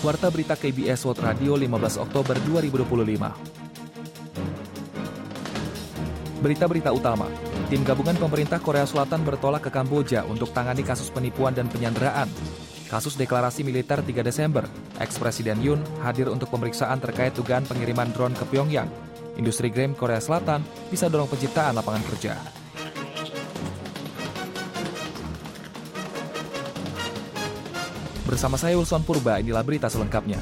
Warta Berita KBS World Radio 15 Oktober 2025. Berita-berita utama. Tim gabungan pemerintah Korea Selatan bertolak ke Kamboja untuk tangani kasus penipuan dan penyanderaan. Kasus deklarasi militer 3 Desember, ex-presiden Yoon hadir untuk pemeriksaan terkait dugaan pengiriman drone ke Pyongyang. Industri game Korea Selatan bisa dorong penciptaan lapangan kerja. Bersama saya Wilson Purba, inilah berita selengkapnya.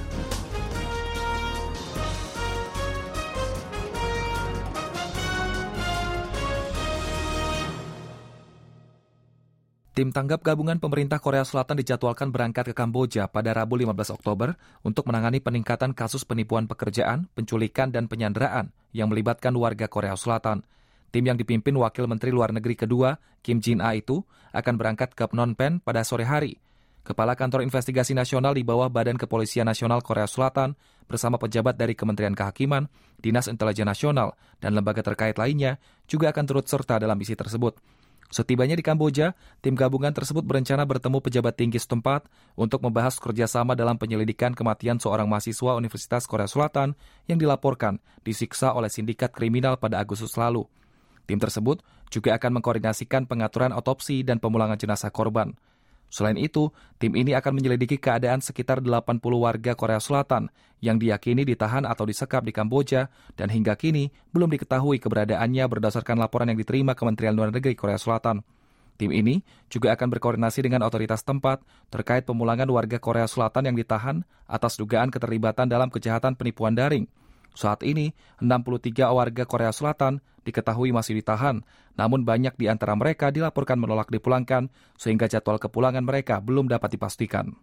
Tim tanggap gabungan pemerintah Korea Selatan dijadwalkan berangkat ke Kamboja pada Rabu 15 Oktober untuk menangani peningkatan kasus penipuan pekerjaan, penculikan, dan penyanderaan yang melibatkan warga Korea Selatan. Tim yang dipimpin Wakil Menteri Luar Negeri kedua, Kim Jin-a itu, akan berangkat ke Phnom Penh pada sore hari. Kepala Kantor Investigasi Nasional di bawah Badan Kepolisian Nasional Korea Selatan bersama pejabat dari Kementerian Kehakiman, Dinas Intelijen Nasional, dan lembaga terkait lainnya juga akan turut serta dalam misi tersebut. Setibanya di Kamboja, tim gabungan tersebut berencana bertemu pejabat tinggi setempat untuk membahas kerjasama dalam penyelidikan kematian seorang mahasiswa Universitas Korea Selatan yang dilaporkan disiksa oleh sindikat kriminal pada Agustus lalu. Tim tersebut juga akan mengkoordinasikan pengaturan otopsi dan pemulangan jenazah korban. Selain itu, tim ini akan menyelidiki keadaan sekitar 80 warga Korea Selatan yang diyakini ditahan atau disekap di Kamboja dan hingga kini belum diketahui keberadaannya berdasarkan laporan yang diterima Kementerian Luar Negeri Korea Selatan. Tim ini juga akan berkoordinasi dengan otoritas tempat terkait pemulangan warga Korea Selatan yang ditahan atas dugaan keterlibatan dalam kejahatan penipuan daring. Saat ini, 63 warga Korea Selatan diketahui masih ditahan, namun banyak di antara mereka dilaporkan menolak dipulangkan, sehingga jadwal kepulangan mereka belum dapat dipastikan.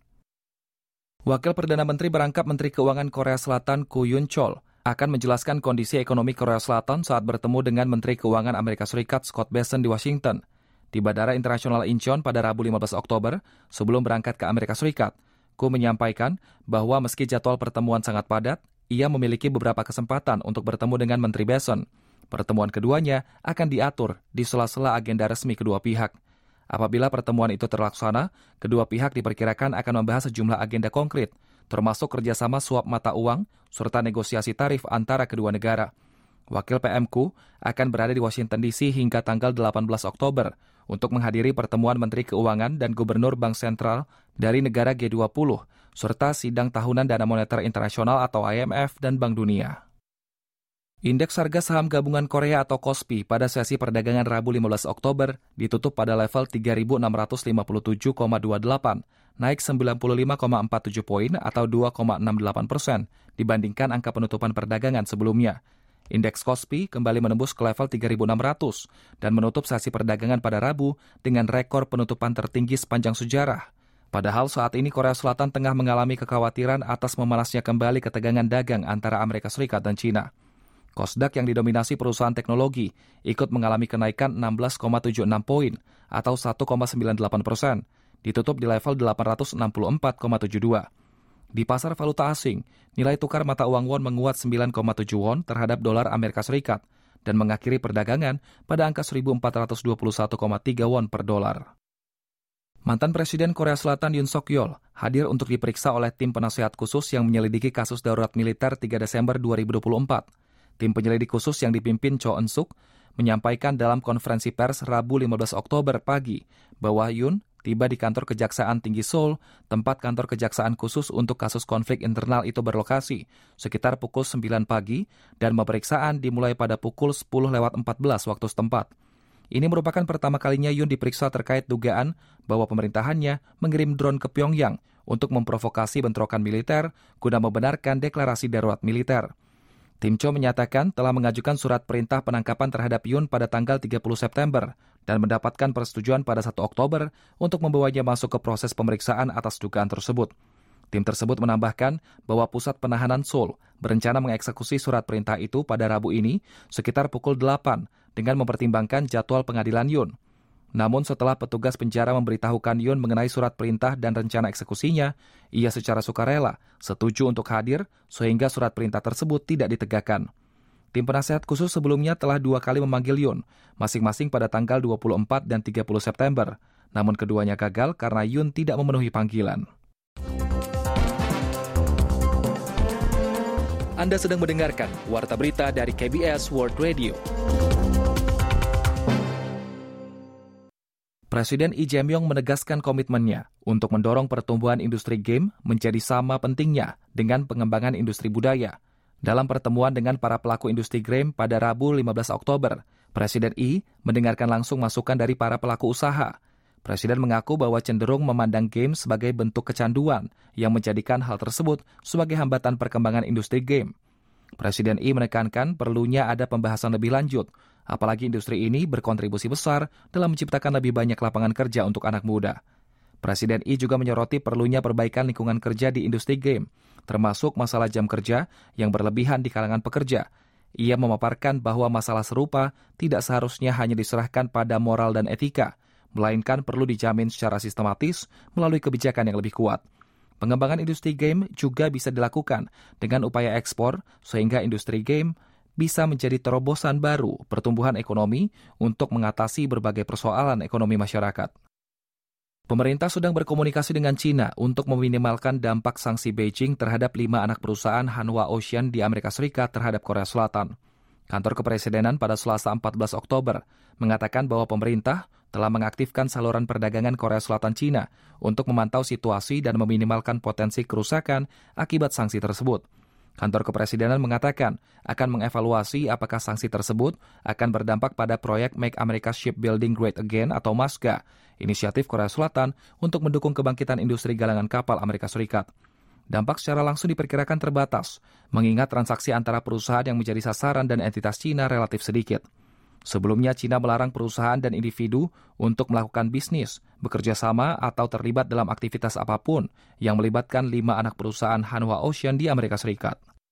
Wakil Perdana Menteri berangkap Menteri Keuangan Korea Selatan Ko Yoon-chol akan menjelaskan kondisi ekonomi Korea Selatan saat bertemu dengan Menteri Keuangan Amerika Serikat Scott Bessent di Washington. Di Bandara Internasional Incheon pada Rabu 15 Oktober, sebelum berangkat ke Amerika Serikat, Ko menyampaikan bahwa meski jadwal pertemuan sangat padat, ia memiliki beberapa kesempatan untuk bertemu dengan Menteri Bessent. Pertemuan keduanya akan diatur di sela-sela agenda resmi kedua pihak. Apabila pertemuan itu terlaksana, kedua pihak diperkirakan akan membahas sejumlah agenda konkret, termasuk kerjasama suap mata uang, serta negosiasi tarif antara kedua negara. Wakil PMK akan berada di Washington DC hingga tanggal 18 Oktober untuk menghadiri pertemuan Menteri Keuangan dan Gubernur Bank Sentral dari negara G20, serta sidang tahunan Dana Moneter Internasional atau IMF dan Bank Dunia. Indeks harga saham gabungan Korea atau KOSPI pada sesi perdagangan Rabu 15 Oktober ditutup pada level 3.657,28, naik 95,47 poin atau 2,68% dibandingkan angka penutupan perdagangan sebelumnya. Indeks KOSPI kembali menembus ke level 3.600 dan menutup sesi perdagangan pada Rabu dengan rekor penutupan tertinggi sepanjang sejarah. Padahal saat ini Korea Selatan tengah mengalami kekhawatiran atas memanasnya kembali ketegangan dagang antara Amerika Serikat dan China. Kosdaq yang didominasi perusahaan teknologi ikut mengalami kenaikan 16,76 poin atau 1,98%, ditutup di level 864,72. Di pasar valuta asing, nilai tukar mata uang won menguat 9,7 won terhadap dolar Amerika Serikat dan mengakhiri perdagangan pada angka 1.421,3 won per dolar. Mantan Presiden Korea Selatan Yoon Suk-yeol hadir untuk diperiksa oleh tim penasehat khusus yang menyelidiki kasus darurat militer 3 Desember 2024. Tim penyelidik khusus yang dipimpin Cho Eun-suk menyampaikan dalam konferensi pers Rabu 15 Oktober pagi bahwa Yoon tiba di kantor Kejaksaan Tinggi Seoul, tempat kantor Kejaksaan khusus untuk kasus konflik internal itu berlokasi, sekitar pukul 9 pagi dan pemeriksaan dimulai pada pukul 10:14 waktu setempat. Ini merupakan pertama kalinya Yoon diperiksa terkait dugaan bahwa pemerintahannya mengirim drone ke Pyongyang untuk memprovokasi bentrokan militer guna membenarkan deklarasi darurat militer. Tim Cho menyatakan telah mengajukan surat perintah penangkapan terhadap Yoon pada tanggal 30 September dan mendapatkan persetujuan pada 1 Oktober untuk membawanya masuk ke proses pemeriksaan atas dugaan tersebut. Tim tersebut menambahkan bahwa Pusat Penahanan Seoul berencana mengeksekusi surat perintah itu pada Rabu ini sekitar pukul 8 dengan mempertimbangkan jadwal pengadilan Yoon. Namun setelah petugas penjara memberitahukan Yoon mengenai surat perintah dan rencana eksekusinya, ia secara sukarela setuju untuk hadir sehingga surat perintah tersebut tidak ditegakkan. Tim penasehat khusus sebelumnya telah 2 kali memanggil Yoon, masing-masing pada tanggal 24 dan 30 September. Namun keduanya gagal karena Yoon tidak memenuhi panggilan. Anda sedang mendengarkan Warta Berita dari KBS World Radio. Presiden Lee Jae-myung menegaskan komitmennya untuk mendorong pertumbuhan industri game menjadi sama pentingnya dengan pengembangan industri budaya. Dalam pertemuan dengan para pelaku industri game pada Rabu 15 Oktober, Presiden Lee mendengarkan langsung masukan dari para pelaku usaha. Presiden mengaku bahwa cenderung memandang game sebagai bentuk kecanduan yang menjadikan hal tersebut sebagai hambatan perkembangan industri game. Presiden Lee menekankan perlunya ada pembahasan lebih lanjut, apalagi industri ini berkontribusi besar dalam menciptakan lebih banyak lapangan kerja untuk anak muda. Presiden Lee juga menyoroti perlunya perbaikan lingkungan kerja di industri game, termasuk masalah jam kerja yang berlebihan di kalangan pekerja. Ia memaparkan bahwa masalah serupa tidak seharusnya hanya diserahkan pada moral dan etika, melainkan perlu dijamin secara sistematis melalui kebijakan yang lebih kuat. Pengembangan industri game juga bisa dilakukan dengan upaya ekspor, sehingga industri game bisa menjadi terobosan baru pertumbuhan ekonomi untuk mengatasi berbagai persoalan ekonomi masyarakat. Pemerintah sedang berkomunikasi dengan China untuk meminimalkan dampak sanksi Beijing terhadap 5 anak perusahaan Hanwha Ocean di Amerika Serikat terhadap Korea Selatan. Kantor Kepresidenan pada Selasa 14 Oktober mengatakan bahwa pemerintah telah mengaktifkan saluran perdagangan Korea Selatan Cina untuk memantau situasi dan meminimalkan potensi kerusakan akibat sanksi tersebut. Kantor Kepresidenan mengatakan akan mengevaluasi apakah sanksi tersebut akan berdampak pada proyek Make America Shipbuilding Great Again atau MASGA, inisiatif Korea Selatan untuk mendukung kebangkitan industri galangan kapal Amerika Serikat. Dampak secara langsung diperkirakan terbatas, mengingat transaksi antara perusahaan yang menjadi sasaran dan entitas Cina relatif sedikit. Sebelumnya, Cina melarang perusahaan dan individu untuk melakukan bisnis, bekerja sama, atau terlibat dalam aktivitas apapun yang melibatkan 5 anak perusahaan Hanwha Ocean di Amerika Serikat.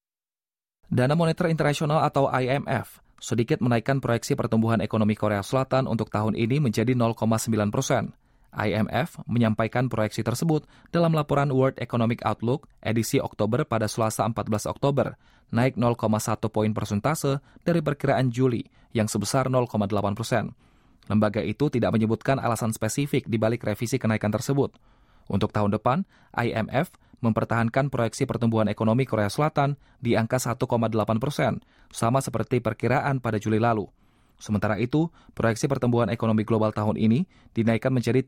Dana Moneter Internasional atau IMF sedikit menaikkan proyeksi pertumbuhan ekonomi Korea Selatan untuk tahun ini menjadi 0,9%. IMF menyampaikan proyeksi tersebut dalam laporan World Economic Outlook edisi Oktober pada Selasa 14 Oktober, naik 0,1 poin persentase dari perkiraan Juli yang sebesar 0,8%. Lembaga itu tidak menyebutkan alasan spesifik di balik revisi kenaikan tersebut. Untuk tahun depan, IMF mempertahankan proyeksi pertumbuhan ekonomi Korea Selatan di angka 1,8%, sama seperti perkiraan pada Juli lalu. Sementara itu, proyeksi pertumbuhan ekonomi global tahun ini dinaikkan menjadi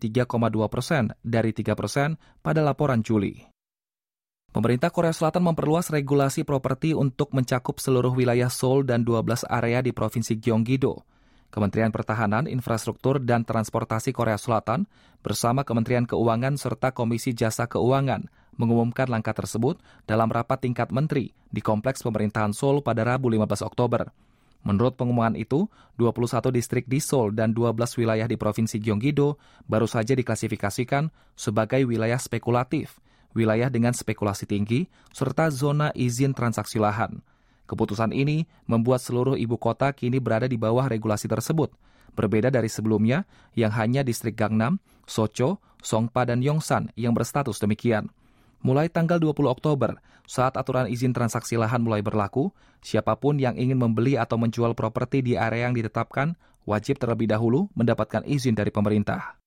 3,2% dari 3% pada laporan Juli. Pemerintah Korea Selatan memperluas regulasi properti untuk mencakup seluruh wilayah Seoul dan 12 area di Provinsi Gyeonggi-do. Kementerian Pertahanan, Infrastruktur, dan Transportasi Korea Selatan bersama Kementerian Keuangan serta Komisi Jasa Keuangan mengumumkan langkah tersebut dalam rapat tingkat menteri di Kompleks Pemerintahan Seoul pada Rabu 15 Oktober. Menurut pengumuman itu, 21 distrik di Seoul dan 12 wilayah di Provinsi Gyeonggi-do baru saja diklasifikasikan sebagai wilayah spekulatif, wilayah dengan spekulasi tinggi, serta zona izin transaksi lahan. Keputusan ini membuat seluruh ibu kota kini berada di bawah regulasi tersebut, berbeda dari sebelumnya yang hanya distrik Gangnam, Socho, Songpa, dan Yongsan yang berstatus demikian. Mulai tanggal 20 Oktober, saat aturan izin transaksi lahan mulai berlaku, siapapun yang ingin membeli atau menjual properti di area yang ditetapkan wajib terlebih dahulu mendapatkan izin dari pemerintah.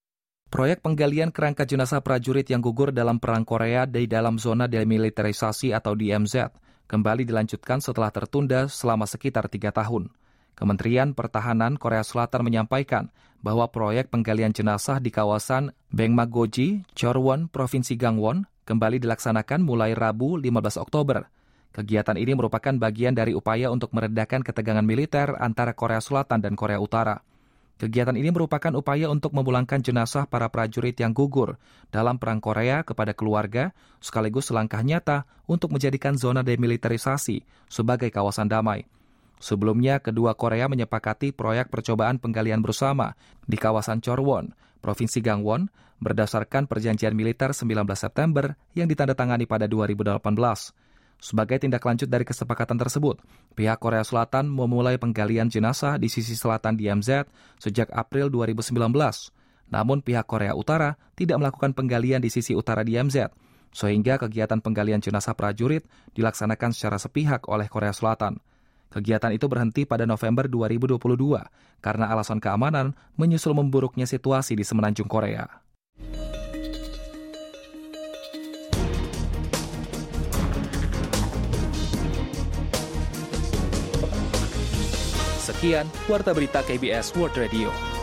Proyek penggalian kerangka jenazah prajurit yang gugur dalam Perang Korea di dalam zona demilitarisasi atau DMZ kembali dilanjutkan setelah tertunda selama sekitar 3 tahun. Kementerian Pertahanan Korea Selatan menyampaikan bahwa proyek penggalian jenazah di kawasan Bengmagoji, Chorwon, Provinsi Gangwon kembali dilaksanakan mulai Rabu 15 Oktober. Kegiatan ini merupakan bagian dari upaya untuk meredakan ketegangan militer antara Korea Selatan dan Korea Utara. Kegiatan ini merupakan upaya untuk memulangkan jenazah para prajurit yang gugur dalam Perang Korea kepada keluarga, sekaligus langkah nyata untuk menjadikan zona demilitarisasi sebagai kawasan damai. Sebelumnya, kedua Korea menyepakati proyek percobaan penggalian bersama di kawasan Chorwon, Provinsi Gangwon, berdasarkan perjanjian militer 19 September yang ditandatangani pada 2018. Sebagai tindak lanjut dari kesepakatan tersebut, pihak Korea Selatan memulai penggalian jenazah di sisi selatan DMZ sejak April 2019. Namun pihak Korea Utara tidak melakukan penggalian di sisi utara DMZ, sehingga kegiatan penggalian jenazah prajurit dilaksanakan secara sepihak oleh Korea Selatan. Kegiatan itu berhenti pada November 2022 karena alasan keamanan menyusul memburuknya situasi di semenanjung Korea. Sekian, Warta Berita KBS World Radio.